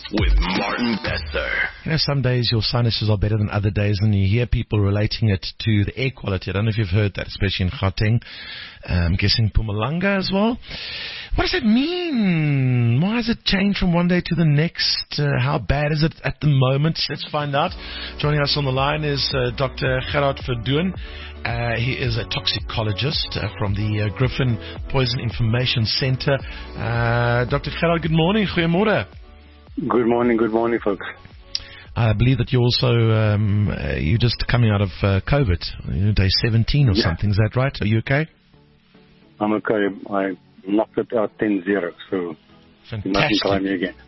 with Martin Besser. You know, some days your sinuses are better than other days, and you hear people relating it to the air quality. I don't know if you've heard that, especially in Gauteng. I'm guessing Mpumalanga as well. What does it mean? Why has it changed from one day to the next? How bad is it at the moment? Let's find out. Joining us on the line is Dr. Gerard Verdoen. He is a toxicologist from the Griffin Poison Information Center. Dr. Gerard, good morning. Goeiemorgen. Good morning, folks. I believe that you're also, you're just coming out of COVID, day 17 or something. Is that right? Are you okay? I'm okay. I knocked it out 10-0, so fantastic. You mustn't try me again.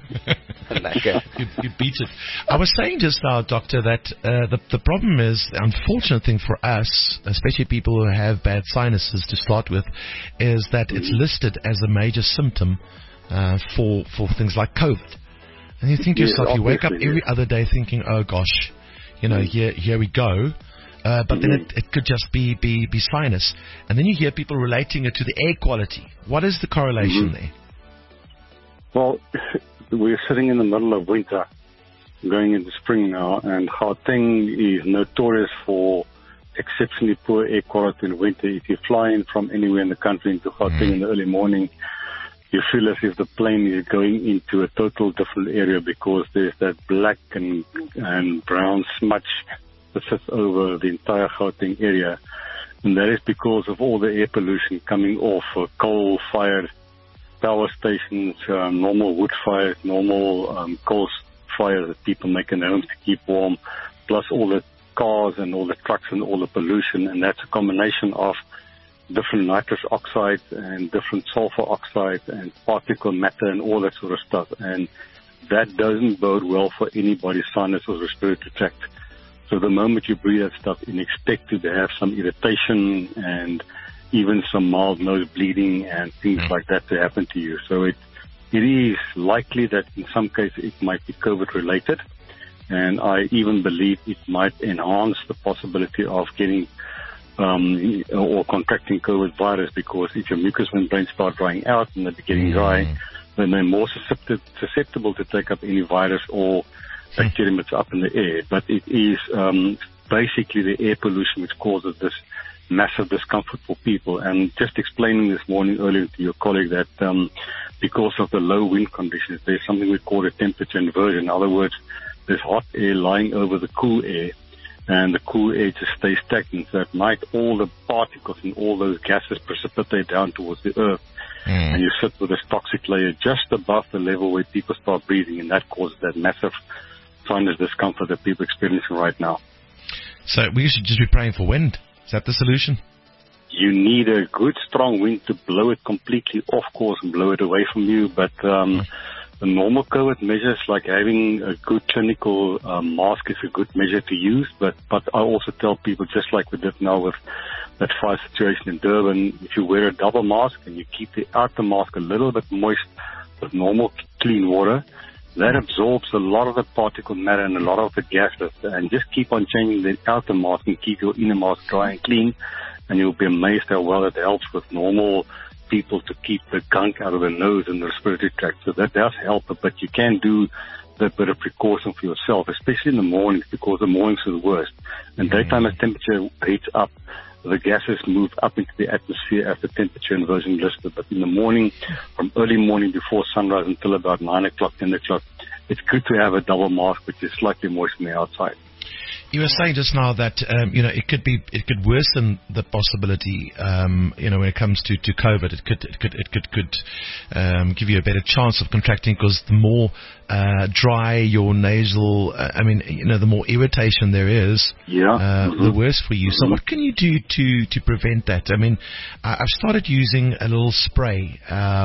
you beat it. I was saying just now, Doctor, that the problem is, the unfortunate thing for us, especially people who have bad sinuses to start with, is that it's listed as a major symptom for things like COVID. And you think to yourself, you wake up every other day thinking, oh gosh, you know, here we go. But then it could just be sinus. And then you hear people relating it to the air quality. What is the correlation there? Well, we're sitting in the middle of winter, going into spring now, and Gauteng is notorious for exceptionally poor air quality in winter. If you fly in from anywhere in the country into Gauteng in the early morning, you feel as if the plane is going into a total different area because there's that black and brown smudge that sits over the entire Gauteng area. And that is because of all the air pollution coming off coal-fired power stations, normal wood fires, normal coal fires that people make in their homes to keep warm, plus all the cars and all the trucks and all the pollution. And that's a combination of different nitrous oxides and different sulfur oxides and particle matter and all that sort of stuff. And that doesn't bode well for anybody's sinus or respiratory tract. So the moment you breathe that stuff, you expect to have some irritation and even some mild nose bleeding and things like that to happen to you. So it is likely that in some cases it might be COVID related. And I even believe it might enhance the possibility of getting or contracting COVID virus, because if your mucous membranes start drying out and they're getting dry, then they're more susceptible to take up any virus or bacterium that's up in the air. But it is basically the air pollution which causes this massive discomfort for people. And just explaining this morning earlier to your colleague that because of the low wind conditions, there's something we call a temperature inversion. In other words, there's hot air lying over the cool air, and the cool air just stays stagnant. So at night, all the particles and all those gases precipitate down towards the earth, and you sit with this toxic layer just above the level where people start breathing, and that causes that massive sinus discomfort that people are experiencing right now. So we should just be praying for wind. Is that the solution? You need a good, strong wind to blow it completely off course and blow it away from you, but the normal COVID measures, like having a good clinical mask, is a good measure to use. But I also tell people, just like we did now with that fire situation in Durban, if you wear a double mask and you keep the outer mask a little bit moist with normal clean water, that absorbs a lot of the particle matter and a lot of the gases. And just keep on changing the outer mask and keep your inner mask dry and clean, and you'll be amazed how well it helps with normal people to keep the gunk out of the nose and the respiratory tract. So that does help, but you can do that bit of precaution for yourself, especially in the mornings, because the mornings are the worst. And daytime as temperature heats up, the gases move up into the atmosphere as the temperature inversion listed. But in the morning, from early morning before sunrise until about 9 o'clock, 10 o'clock, it's good to have a double mask which is slightly moist on the outside. You were saying just now that it could worsen the possibility. When it comes to COVID, it could give you a better chance of contracting, because the more dry your nasal, the more irritation there is, the worse for you. So what can you do to prevent that? I've started using a little spray.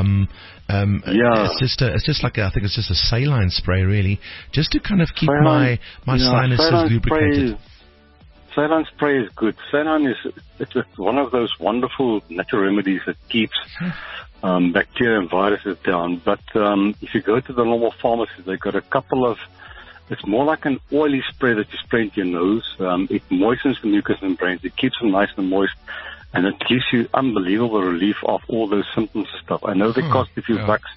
It's just like I think it's just a saline spray, really, just to kind of keep my sinuses lubricated. Saline spray is good. Saline it's one of those wonderful natural remedies that keeps bacteria and viruses down. But if you go to the normal pharmacies, they've got a couple of. It's more like an oily spray that you spray into your nose. It moistens the mucous membranes. It keeps them nice and moist. And it gives you unbelievable relief of all those symptoms and stuff. I know they cost a few bucks,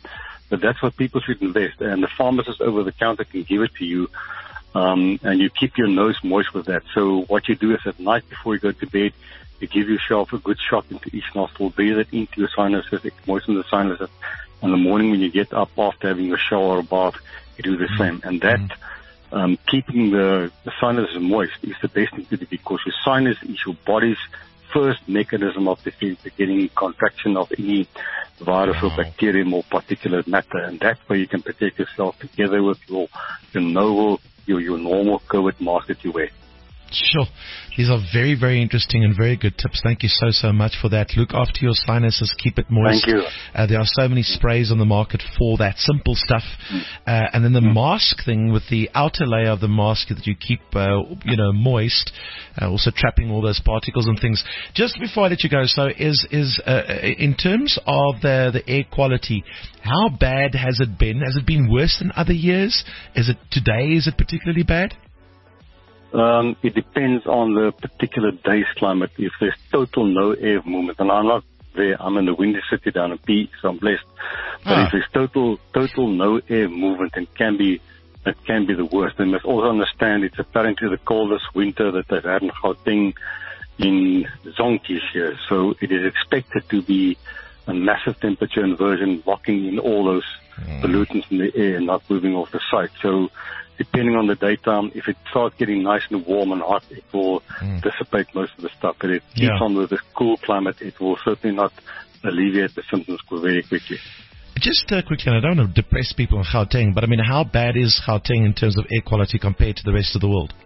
but that's what people should invest. And the pharmacist over the counter can give it to you, and you keep your nose moist with that. So what you do is at night before you go to bed, you give yourself a good shot into each nostril, breathe it into your sinuses, it moistens the sinuses. In the morning when you get up after having a shower or bath, you do the same. And that, keeping the sinuses moist is the best thing to do, because your sinus is your body's first mechanism of defense against contraction of any virus or bacterium or particulate matter. And that way you can protect yourself together with your normal COVID mask that you wear. Sure. These are very, very interesting and very good tips. Thank you so much for that. Look after your sinuses. Keep it moist. Thank you. There are so many sprays on the market for that simple stuff. And then the mask thing with the outer layer of the mask that you keep, moist, also trapping all those particles and things. Just before I let you go, so in terms of the air quality, how bad has it been? Has it been worse than other years? Is it particularly bad? It depends on the particular day's climate. If there's total no air movement, and I'm not there, I'm in the windy city down in P, so I'm blessed. But if there's total no air movement, it can be the worst. And you must also understand it's apparently the coldest winter that they've had in Gauteng in zonkies here. So it is expected to be a massive temperature inversion, locking in all those pollutants in the air and not moving off the site. So depending on the daytime, if it starts getting nice and warm and hot, it will dissipate most of the stuff. But if it keeps on with this cool climate, it will certainly not alleviate the symptoms very quickly. Just quickly, and I don't want to depress people in Gauteng, but I mean, how bad is Gauteng in terms of air quality compared to the rest of the world?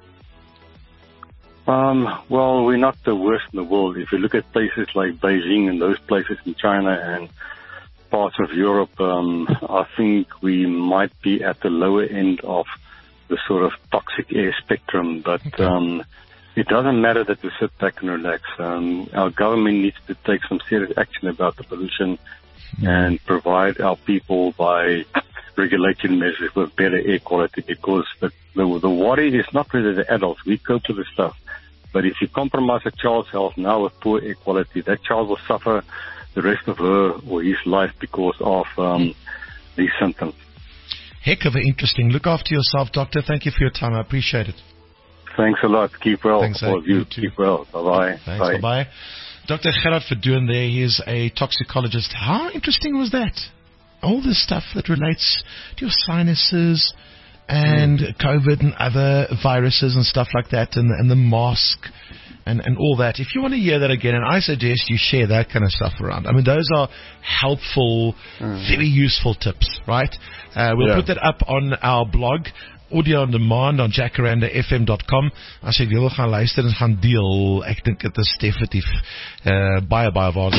Well, we're not the worst in the world. If you look at places like Beijing and those places in China and parts of Europe, I think we might be at the lower end of the sort of toxic air spectrum. But it doesn't matter that we sit back and relax. Our government needs to take some serious action about the pollution and provide our people by regulation measures with better air quality, because the worry is not really the adults. We cope with the stuff. But if you compromise a child's health now with poor air quality, that child will suffer the rest of her or his life because of these symptoms. Heck of interesting. Look after yourself, Doctor. Thank you for your time. I appreciate it. Thanks a lot. Keep well. Thanks, all of you. Keep well. Bye-bye. Thanks. Bye-bye. Dr. Gerard Verdoorn there. He is a toxicologist. How interesting was that? All this stuff that relates to your sinuses and COVID and other viruses and stuff like that, and the mask and all that. If you want to hear that again, and I suggest you share that kind of stuff around. I mean, those are helpful, very useful tips, right? We'll put that up on our blog, audio on demand on jacarandafm.com. As jy wil gaan luister en gaan deel, ek dink dit is definitief baie waardevol.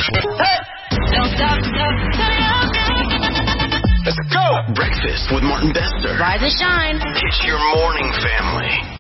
Let's go! Breakfast with Martin Bester. Rise and shine. It's your morning family.